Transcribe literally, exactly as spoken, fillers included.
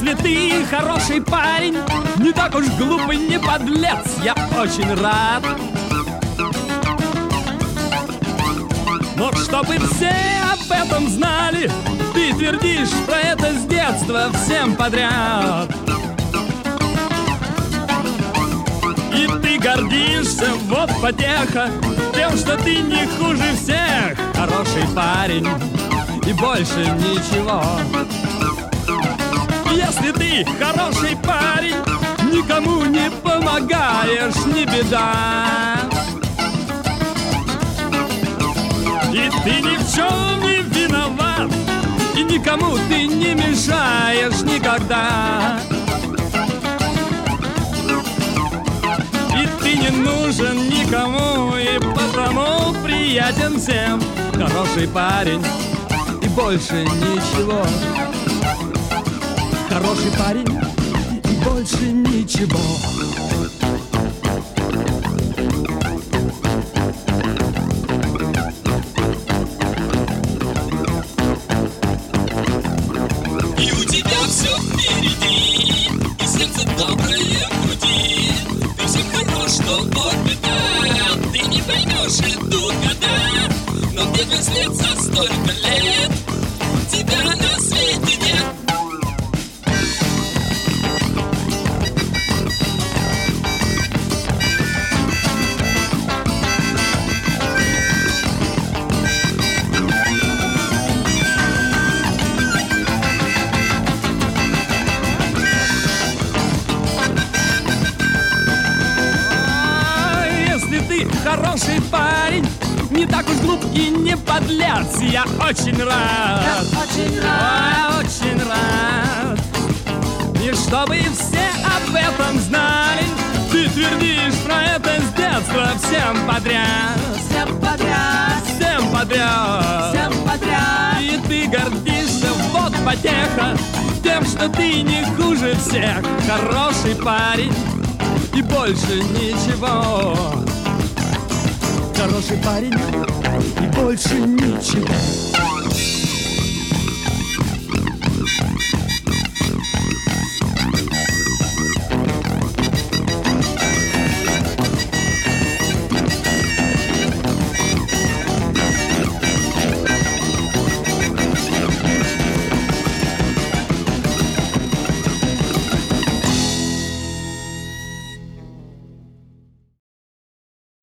Если ты хороший парень, не так уж глупый, не подлец, я очень рад. Но чтобы все об этом знали, ты твердишь про это с детства всем подряд. И ты гордишься, вот потеха, тем, что ты не хуже всех, хороший парень, и больше ничего. Если ты хороший парень, никому не помогаешь, не беда. И ты ни в чем не виноват, и никому ты не мешаешь никогда. И ты не нужен никому, и потому приятен всем, хороший парень, и больше ничего. Хороший парень, и больше ничего. И у тебя все впереди, и сердце доброе в груди. Ты всем хорош, но вот беда, ты не поймешь, идут года, но мне двадцать за столько лет тебя на свете нет. Хороший парень, не так уж глуп и не подлец, я очень рад, я очень рад, Ой, очень рад. И чтобы все об этом знали, ты твердишь про это с детства всем подряд, всем подряд, всем подряд, всем подряд. И ты гордишься, вот потеха, тем, что ты не хуже всех, хороший парень, и больше ничего. Хороший парень, и больше ничего.